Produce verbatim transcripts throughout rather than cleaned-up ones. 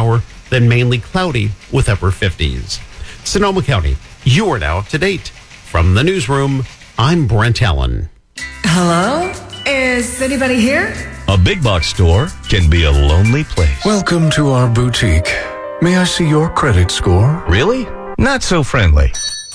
shower, then mainly cloudy with upper fifties. Sonoma County, you are now up to date. From the newsroom, I'm Brent Allen. Hello? Is anybody here? A big box store can be a lonely place. Welcome to our boutique. May I see your credit score? Really? Not so friendly.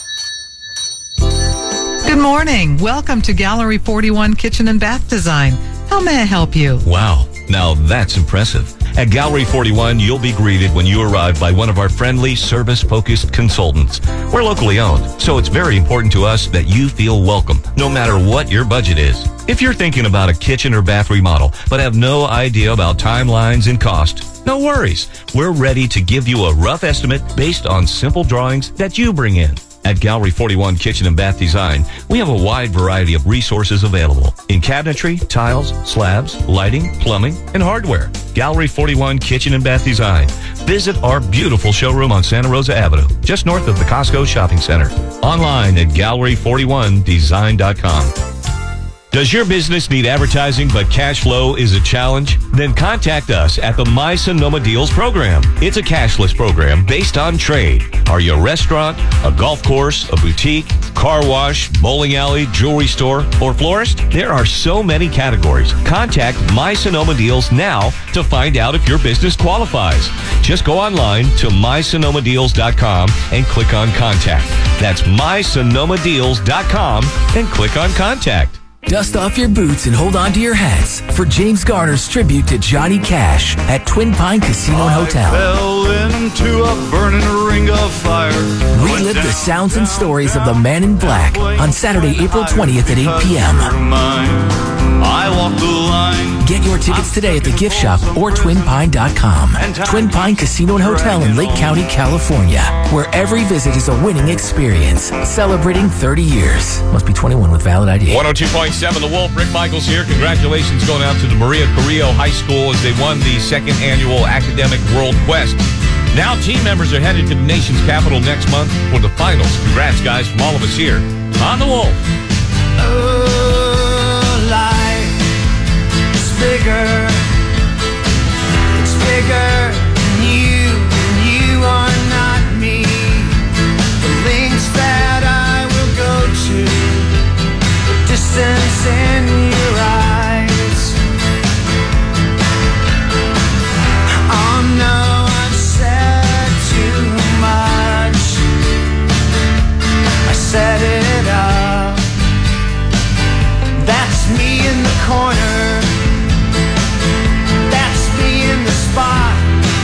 Good morning. Welcome to Gallery forty-one Kitchen and Bath Design. How may I help you? Wow, now that's impressive. At Gallery forty-one, you'll be greeted when you arrive by one of our friendly, service-focused consultants. We're locally owned, so it's very important to us that you feel welcome, no matter what your budget is. If you're thinking about a kitchen or bath remodel, but have no idea about timelines and cost, no worries. We're ready to give you a rough estimate based on simple drawings that you bring in. At Gallery forty-one Kitchen and Bath Design, we have a wide variety of resources available in cabinetry, tiles, slabs, lighting, plumbing, and hardware. Gallery forty-one Kitchen and Bath Design. Visit our beautiful showroom on Santa Rosa Avenue, just north of the Costco Shopping Center. Online at gallery forty-one design dot com. Does your business need advertising but cash flow is a challenge? Then contact us at the My Sonoma Deals program. It's a cashless program based on trade. Are you a restaurant, a golf course, a boutique, car wash, bowling alley, jewelry store, or florist? There are so many categories. Contact My Sonoma Deals now to find out if your business qualifies. Just go online to my sonoma deals dot com and click on Contact. That's my sonoma deals dot com and click on Contact. Dust off your boots and hold on to your hats for James Garner's tribute to Johnny Cash at Twin Pine Casino and Hotel. I fell into a burning ring of fire. Relive the sounds and stories of the Man in Black on Saturday, April twentieth at eight p.m. I walk the line. Get your tickets today at the gift shop or twin pine dot com. Twin Pine Casino and Hotel in Lake County, California, where every visit is a winning experience. Celebrating thirty years. Must be twenty-one with valid I D. one oh two point seven The Wolf. Rick Michaels here. Congratulations going out to the Maria Carrillo High School as they won the second annual Academic World Quest. Now team members are headed to the nation's capital next month for the finals. Congrats, guys, from all of us here on The Wolf. Oh, life is bigger. It's bigger than you, and you are not me. The links that I will go to, the distance in your eyes. Oh no, I've said too much. I set it up. That's me in the corner. That's me in the spot.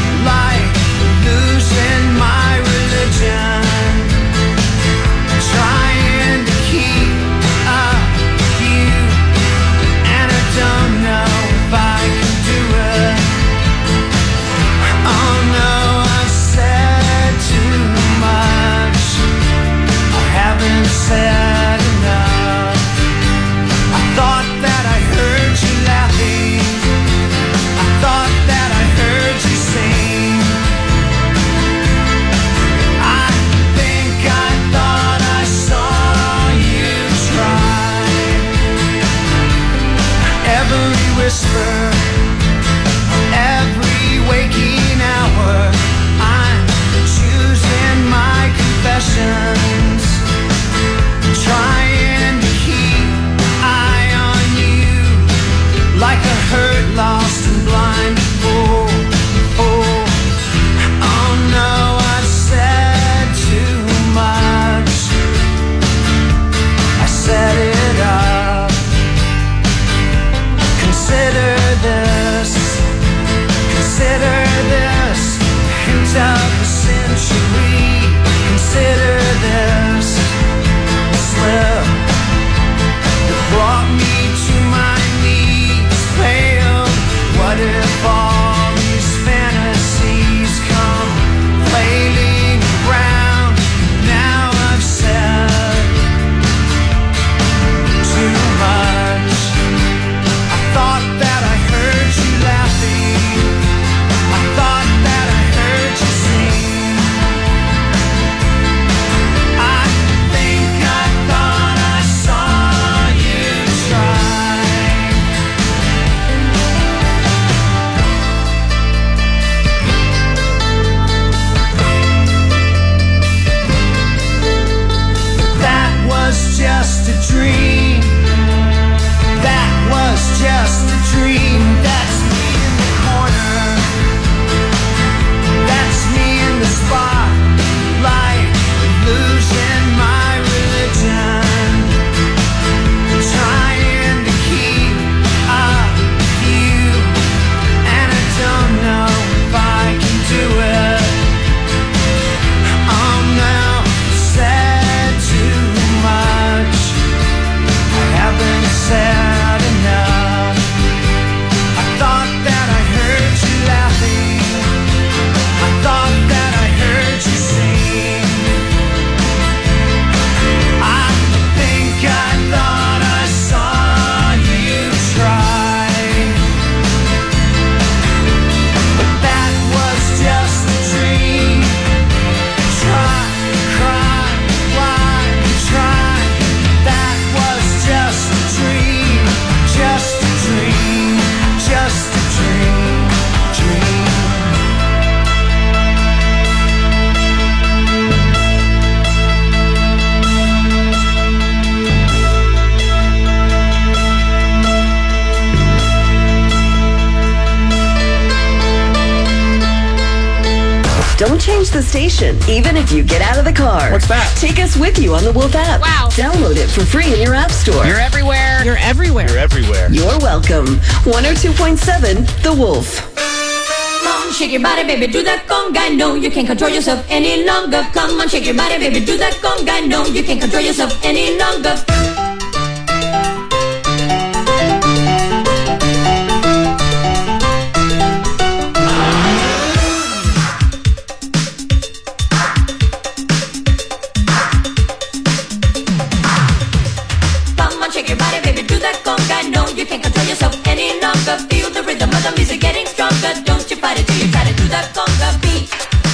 Don't change the station, even if you get out of the car. What's that? Take us with you on the Wolf app. Wow. Download it for free in your app store. You're everywhere. You're everywhere. You're everywhere. You're welcome. one oh two point seven The Wolf. Come on, shake your body, baby, do that conga. No, you can't control yourself any longer. Come on, shake your body, baby, do that conga. No, you can't control yourself any longer. Come on, shake your body, baby, do that conga. No, you can't control yourself any longer. Feel the rhythm of the music getting stronger. Don't you fight it till you try to do that conga beat.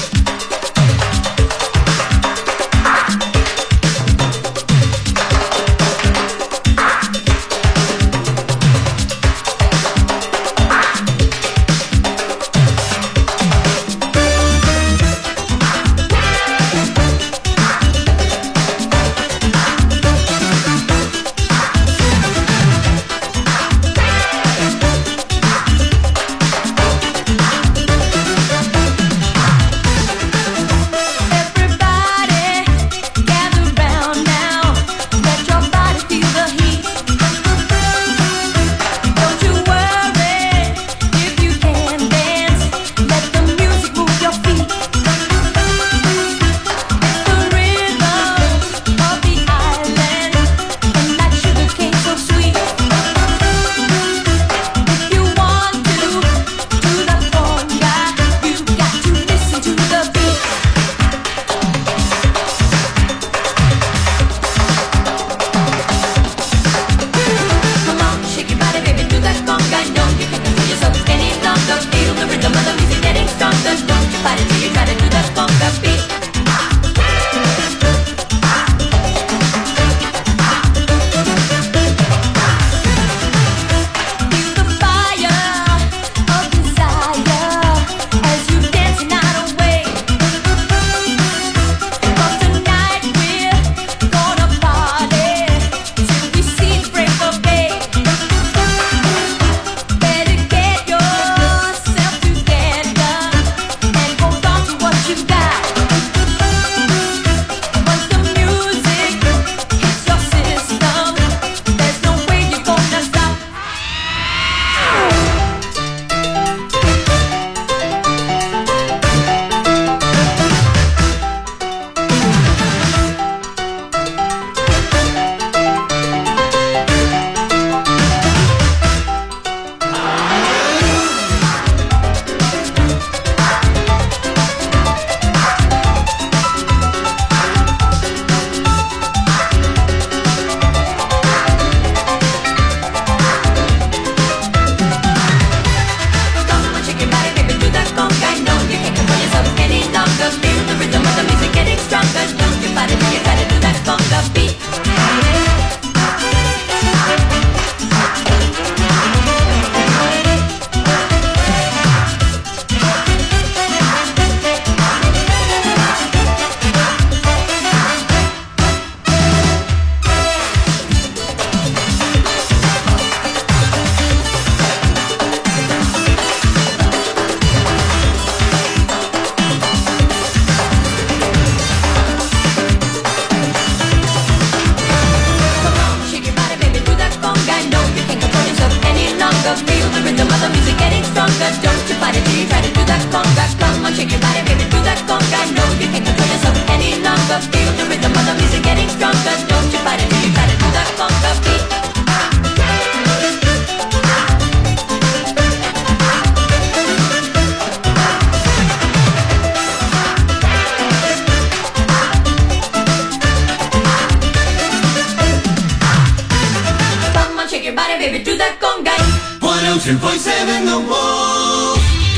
one oh two point seven The Wolf.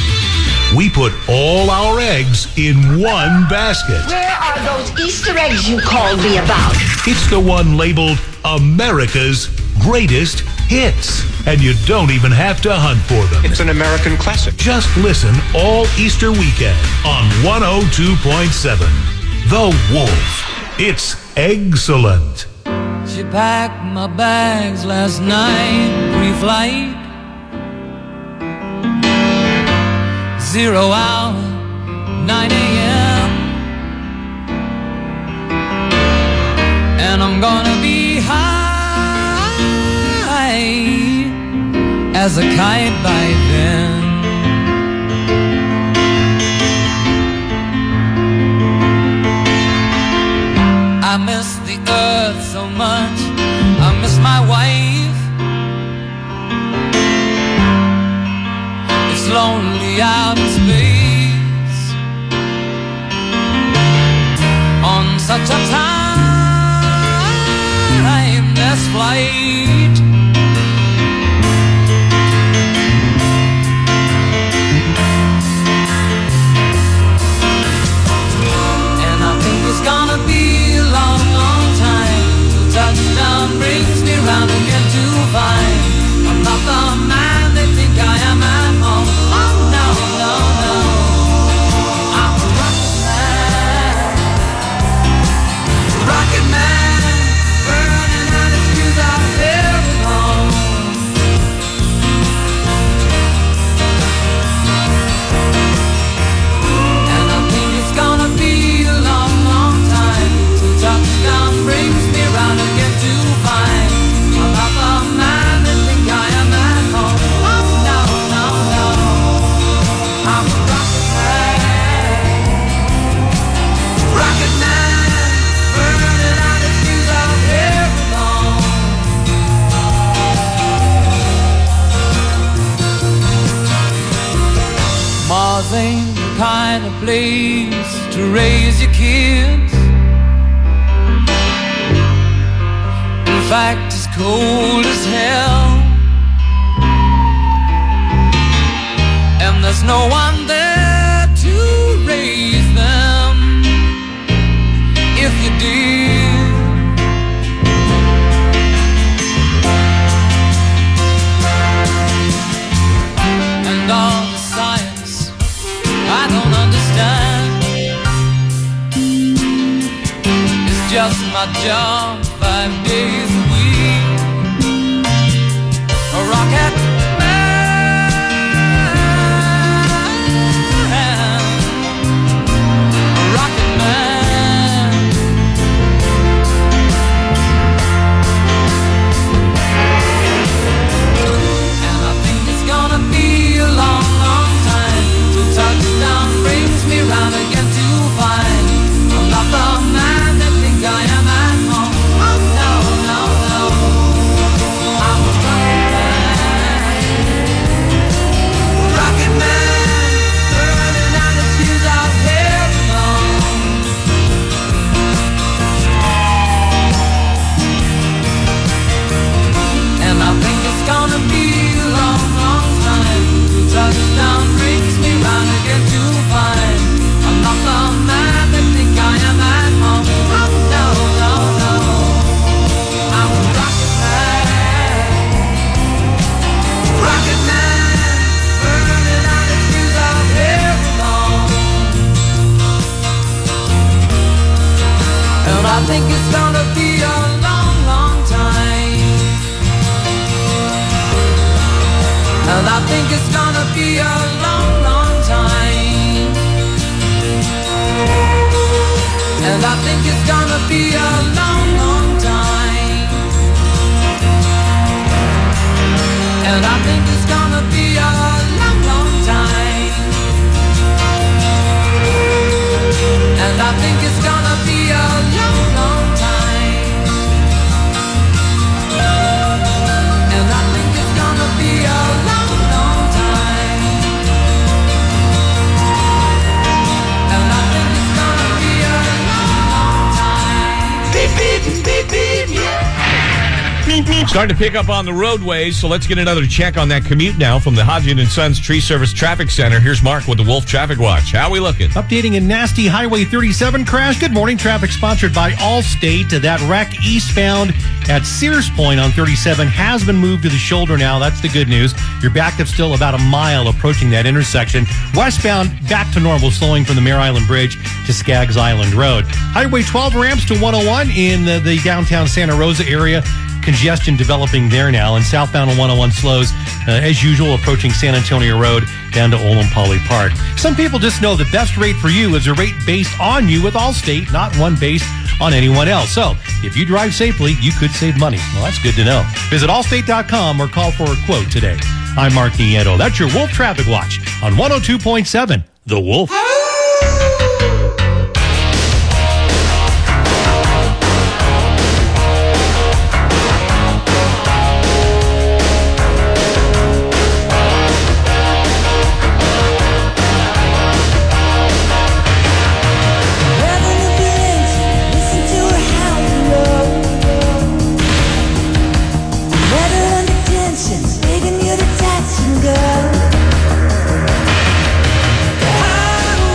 We put all our eggs in one basket. Where are those Easter eggs you called me about? It's the one labeled America's Greatest Hits. And you don't even have to hunt for them. It's an American classic. Just listen all Easter weekend on one oh two point seven. The Wolf. It's excellent. She packed my bags last night, pre-flight. Zero hour, nine a.m. as a kite by then. I miss the earth so much, I miss my wife. It's lonely out in space on such a timeless flight. And I think it's gonna be a long, long time till touchdown brings me round again to find I'm not the man they think I am at home. Oh no, no, no, I'm a rocket man, rocket man, burning out his fuse out there alone. And I think it's gonna be a long, long time till touchdown brings me round again to find I'm not the man they think I am at home. Oh no, no, no, I'm a rocket man, rocket man, burning out his fuse out here alone. Mars ain't the kind of place to raise your kids. In fact, it's cold as hell, and there's no one there to raise them if you did. And all the science I don't understand, it's just my job five days a week. A rocket man, a rocket man. And I think it's gonna be a long, long time till touchdown brings me round again to find I'm not the man that think I am at home. Oh no, no, no, I'm a rocket man, rocket man, burning out his fuse out here alone. And I think it's gonna be a long, long time till touchdown brings me round again to find I'm not the man that think I am at home. Oh no, no, no, I'm a rocket man, rocket man, burning out his fuse out here alone. And I think it's gonna be a long, long time. And I think it's gonna be a long, long time. And I think it's gonna be a long, long time. And I think it's gonna be a long, long time. And I think it's gonna be a long, long time. And I think it's gonna be a long, long time. And I think it's gonna be a long, long time. Beep, beep, beep, beep, yeah. Starting to pick up on the roadways, so let's get another check on that commute now from the Hodgin and Sons Tree Service Traffic Center. Here's Mark with the Wolf Traffic Watch. How are we looking? Updating a nasty Highway thirty-seven crash. Good morning. Traffic sponsored by Allstate. That wreck eastbound at Sears Point on thirty-seven has been moved to the shoulder now. That's the good news. You're backed up still about a mile approaching that intersection. Westbound back to normal, slowing from the Mare Island Bridge to Skaggs Island Road. Highway twelve ramps to one oh one in the, the downtown Santa Rosa area. Congestion developing there now, and southbound on one oh one slows uh, as usual, approaching San Antonio Road down to Olompali Park. Some people just know the best rate for you is a rate based on you with Allstate, not one based on anyone else. So if you drive safely, you could save money. Well, that's good to know. Visit allstate dot com or call for a quote today. I'm Mark Nieto. That's your Wolf Traffic Watch on one oh two point seven, The Wolf. Begging you to touch and go. I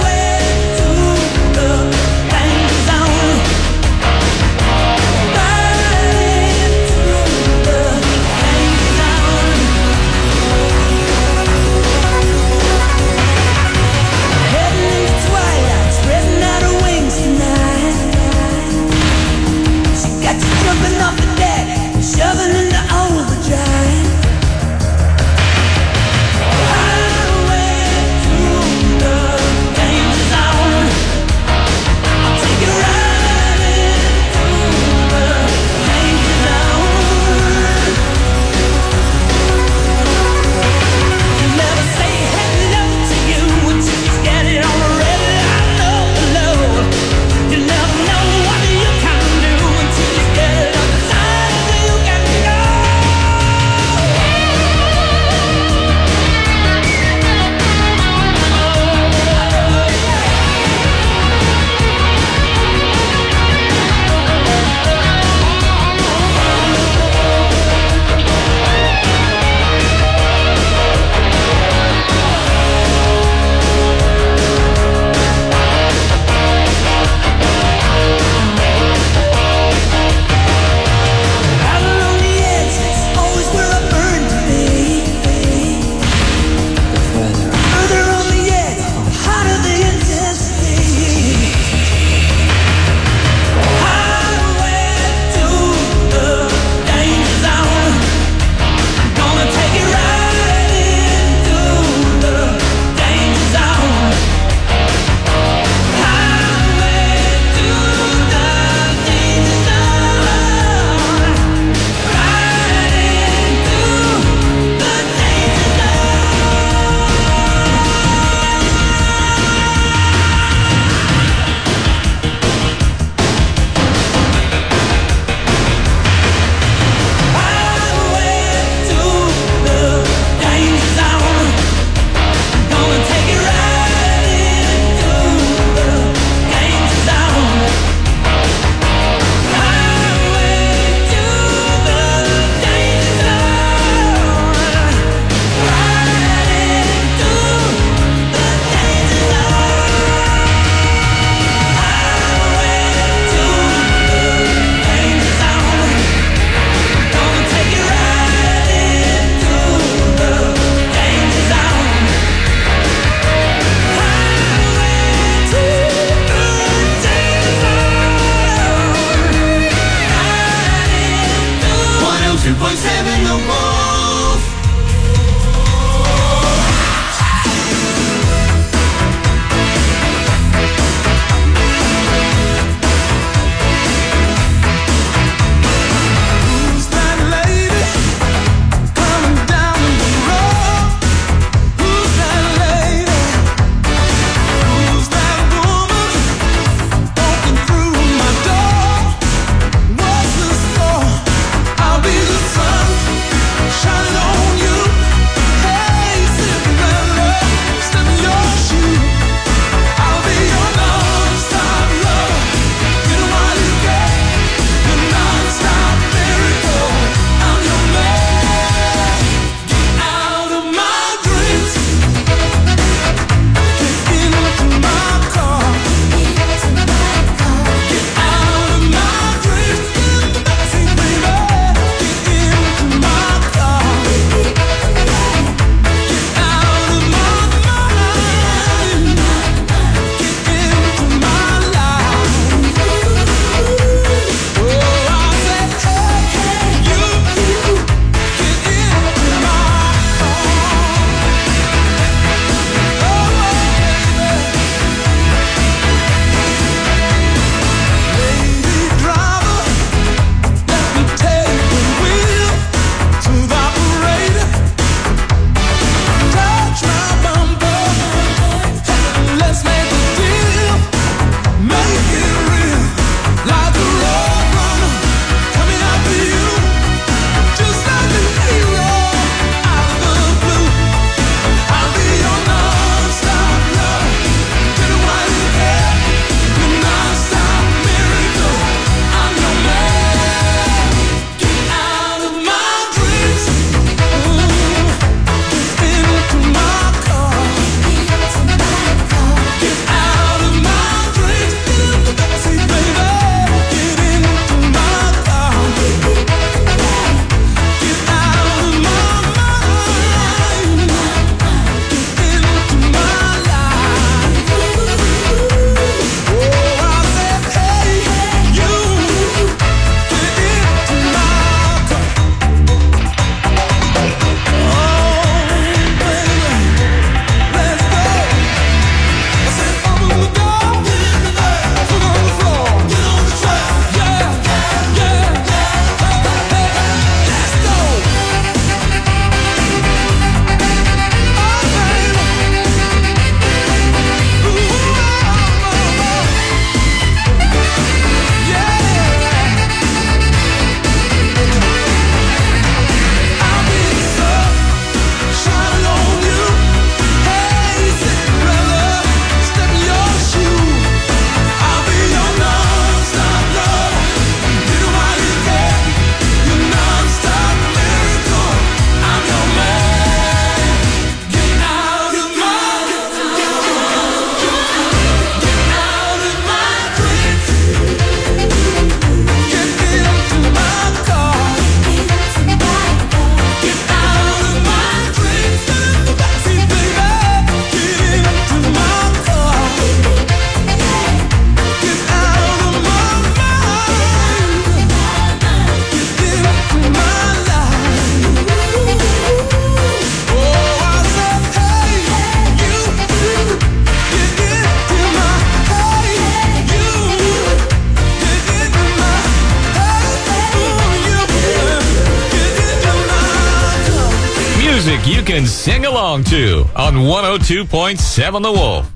music you can sing along to on one oh two point seven The Wolf.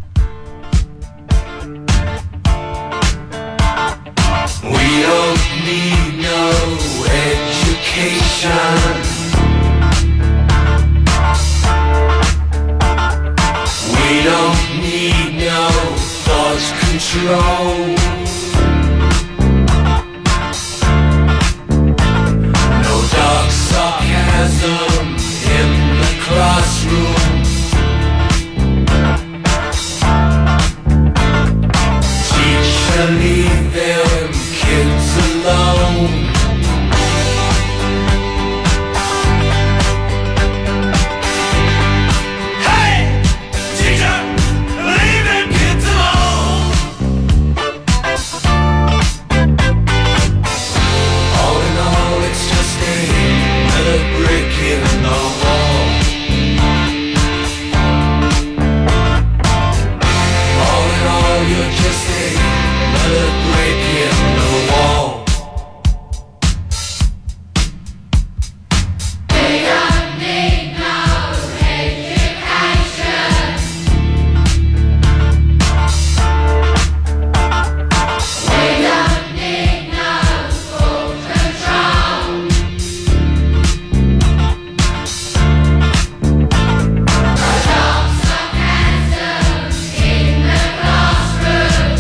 We don't need no education. We don't need no thought control. No dark sarcasm in the classroom. Teacher, leave them kids alone. Hey, teacher, leave them kids alone. All in all, it's just another brick in the wall. All in all, you're just another brick in the wall. We don't need no education. We don't need no school control. No dark sarcasm in the classroom.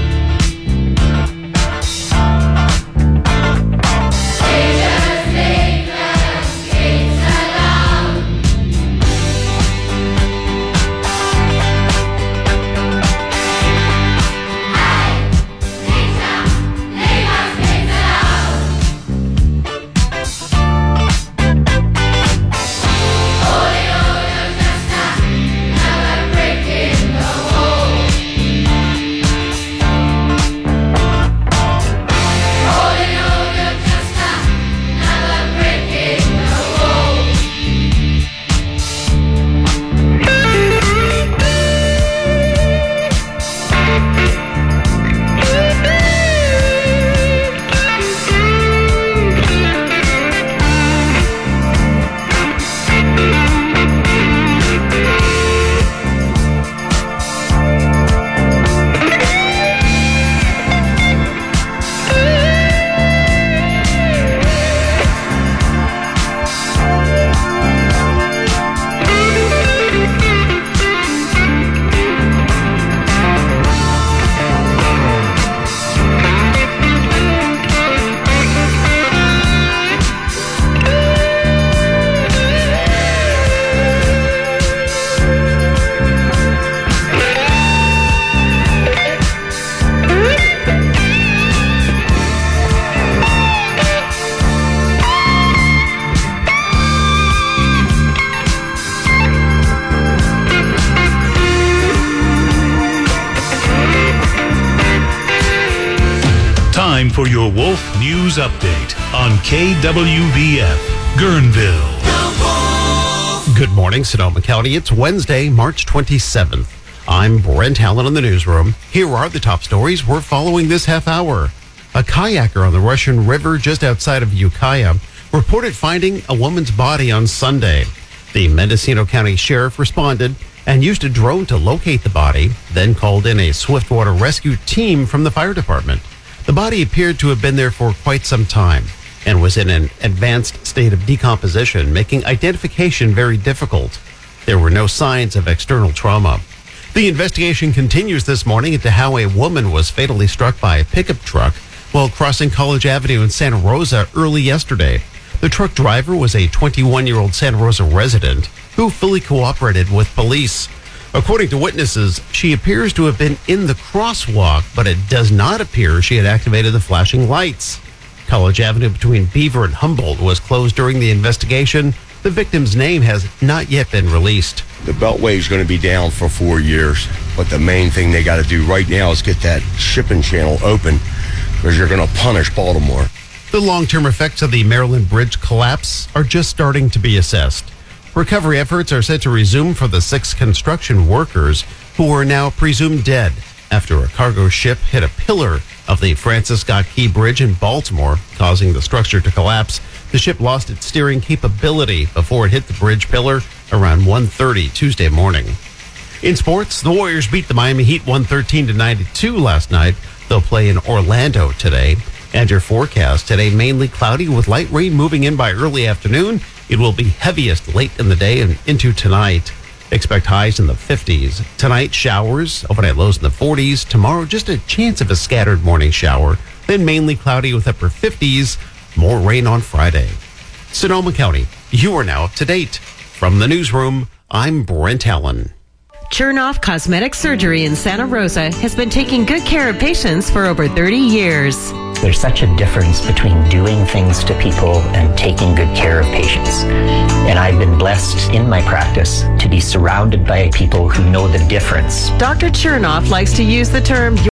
Teachers, leave them kids alone. Hey, teacher, leave us kids alone. All in all, you're just another brick in the wall. All in all, you're just another brick in the wall. Time for your Wolf News Update on K W V F, Guerneville. Good morning, Sonoma County. It's Wednesday, March twenty-seventh. I'm Brent Allen in the newsroom. Here are the top stories we're following this half hour. A kayaker on the Russian River just outside of Ukiah reported finding a woman's body on Sunday. The Mendocino County Sheriff responded and used a drone to locate the body, then called in a swiftwater rescue team from the fire department. The body appeared to have been there for quite some time and was in an advanced state of decomposition, making identification very difficult. There were no signs of external trauma. The investigation continues this morning into how a woman was fatally struck by a pickup truck while crossing College Avenue in Santa Rosa early yesterday. The truck driver was a twenty-one-year-old Santa Rosa resident who fully cooperated with police. According to witnesses, she appears to have been in the crosswalk, but it does not appear she had activated the flashing lights. College Avenue between Beaver and Humboldt was closed during the investigation. The victim's name has not yet been released. The Beltway is going to be down for four years, but the main thing they got to do right now is get that shipping channel open because you're going to punish Baltimore. The long-term effects of the Maryland Bridge collapse are just starting to be assessed. Recovery efforts are set to resume for the six construction workers who are now presumed dead after a cargo ship hit a pillar of the Francis Scott Key Bridge in Baltimore, causing the structure to collapse. The ship lost its steering capability before it hit the bridge pillar around one thirty Tuesday morning. In sports, the Warriors beat the Miami Heat one thirteen to ninety-two last night. They'll play in Orlando today. And your forecast today, mainly cloudy with light rain moving in by early afternoon. It will be heaviest late in the day and into tonight. Expect highs in the fifties. Tonight, showers, overnight lows in the forties. Tomorrow, just a chance of a scattered morning shower. Then mainly cloudy with upper fifties. More rain on Friday. Sonoma County, you are now up to date. From the newsroom, I'm Brent Allen. Chernoff Cosmetic Surgery in Santa Rosa has been taking good care of patients for over thirty years. There's such a difference between doing things to people and taking good care of patients. And I've been blessed in my practice to be surrounded by people who know the difference. Doctor Chernoff likes to use the term